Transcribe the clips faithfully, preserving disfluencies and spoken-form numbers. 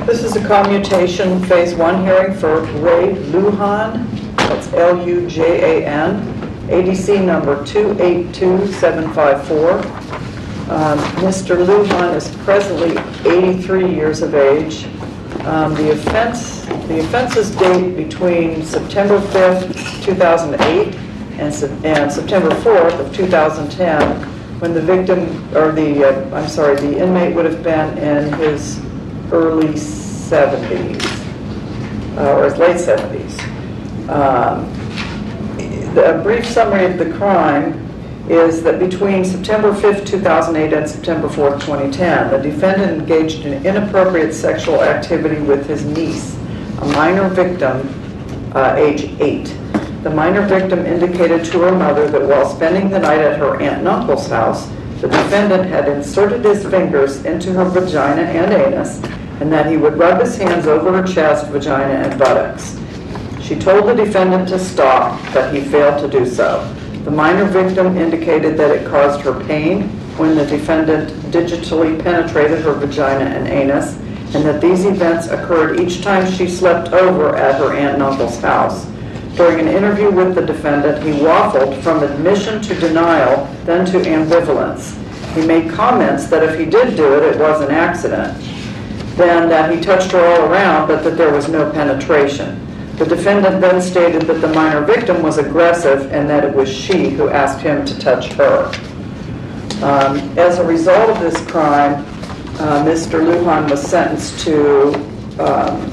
This is a commutation phase one hearing for Ray Lujan. That's L U J A N. A D C number two eight two seven five four. Um, Mister Lujan is presently eighty-three years of age. Um, the offense, the offenses date between September fifth, two thousand eight, and, and September fourth of two thousand ten, when the victim, or the, uh, I'm sorry, the inmate would have been in his early seventies, uh, or his late seventies. Um, the, a brief summary of the crime is that between September fifth, two thousand eight and September fourth, twenty ten, the defendant engaged in inappropriate sexual activity with his niece, a minor victim, uh, age eight. The minor victim indicated to her mother that while spending the night at her aunt and uncle's house, the defendant had inserted his fingers into her vagina and anus, and that he would rub his hands over her chest, vagina, and buttocks. She told the defendant to stop, but he failed to do so. The minor victim indicated that it caused her pain when the defendant digitally penetrated her vagina and anus, and that these events occurred each time she slept over at her aunt and uncle's house. During an interview with the defendant, he waffled from admission to denial, then to ambivalence. He made comments that if he did do it, it was an accident, then that he touched her all around, but that there was no penetration. The defendant then stated that the minor victim was aggressive and that it was she who asked him to touch her. Um, as a result of this crime, uh, Mister Lujan was sentenced to um,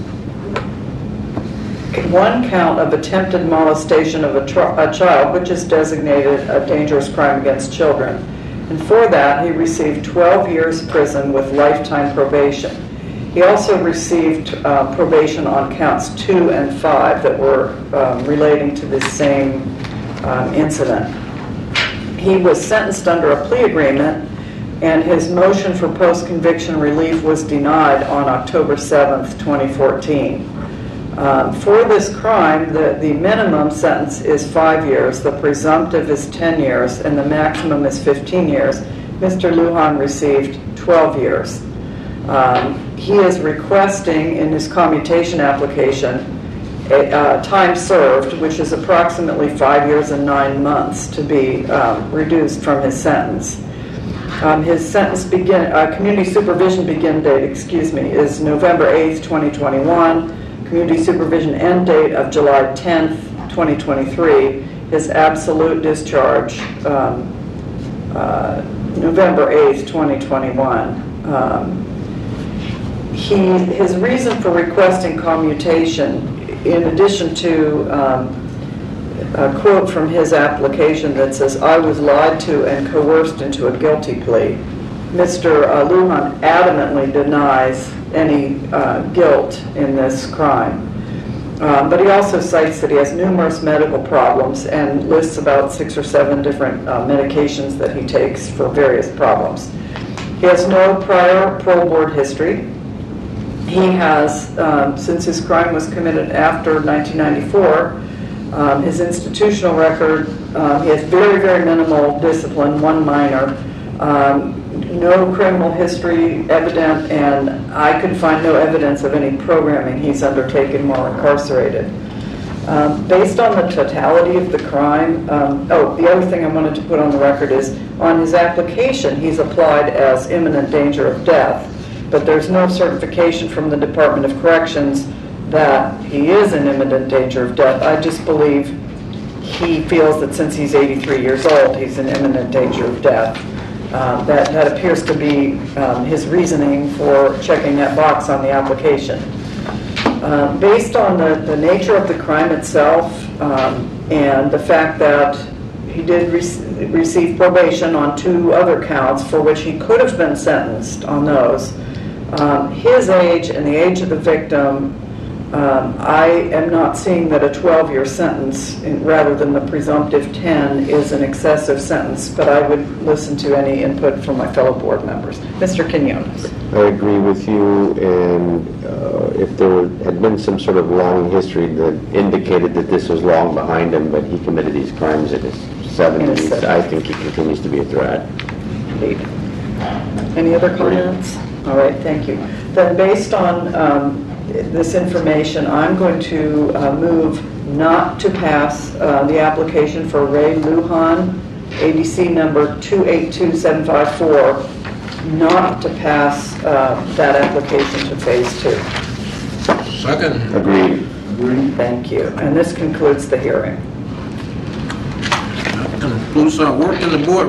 one count of attempted molestation of a, a child, which is designated a dangerous crime against children. And for that, he received twelve years prison with lifetime probation. He also received uh, probation on counts two and five that were um, relating to this same um, incident. He was sentenced under a plea agreement, and his motion for post-conviction relief was denied on October seventh, twenty fourteen. Um, for this crime, the, the minimum sentence is five years, the presumptive is ten years, and the maximum is fifteen years. Mister Lujan received twelve years. Um, he is requesting in his commutation application a, uh, time served, which is approximately five years and nine months, to be um, reduced from his sentence. Um, his sentence begin, uh, community supervision begin date, excuse me, is November eighth, twenty twenty-one. Community supervision end date of July tenth, twenty twenty-three. His absolute discharge, um, uh, November eighth, twenty twenty-one. Um, he, his reason for requesting commutation, in addition to um, a quote from his application that says, "I was lied to and coerced into a guilty plea," Mister Uh, Lujan adamantly denies any uh, guilt in this crime. Um, but he also cites that he has numerous medical problems and lists about six or seven different uh, medications that he takes for various problems. He has no prior parole board history. He has, um, since his crime was committed after nineteen ninety-four, um, his institutional record, uh, he has very, very minimal discipline, one minor, um, no criminal history evident, and I could find no evidence of any programming he's undertaken while incarcerated. Um, based on the totality of the crime, um, oh, the other thing I wanted to put on the record is on his application he's applied as imminent danger of death, but there's no certification from the Department of Corrections that he is in imminent danger of death. I just believe he feels that since he's eighty-three years old, he's in imminent danger of death. Um, that, that appears to be um, his reasoning for checking that box on the application. Um, based on the, the nature of the crime itself um, and the fact that he did rec- receive probation on two other counts for which he could have been sentenced on those, um, his age and the age of the victim, Um, I am not seeing that a twelve-year sentence, in, rather than the presumptive ten, is an excessive sentence, but I would listen to any input from my fellow board members. Mister Quinones. I agree with you, and uh, if there had been some sort of long history that indicated that this was long behind him, but he committed these crimes in his seventies, I think he continues to be a threat. Indeed. Any other comments? All right, thank you. Then based on um, this information, I'm going to uh, move not to pass uh, the application for Ray Lujan, A B C number two eight two seven five four, not to pass uh, that application to phase two. Second. Agreed. Thank you. And this concludes the hearing. That concludes our work in the board